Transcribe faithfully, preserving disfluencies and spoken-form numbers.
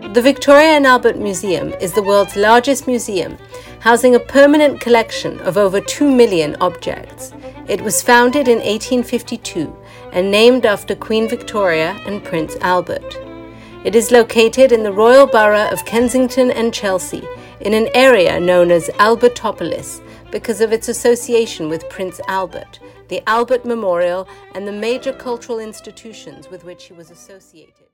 The Victoria and Albert Museum is the world's largest museum, housing a permanent collection of over two million objects. It was founded in eighteen fifty-two and named after Queen Victoria and Prince Albert. It is located in the Royal Borough of Kensington and Chelsea, in an area known as Albertopolis because of its association with Prince Albert, the Albert Memorial, and the major cultural institutions with which he was associated.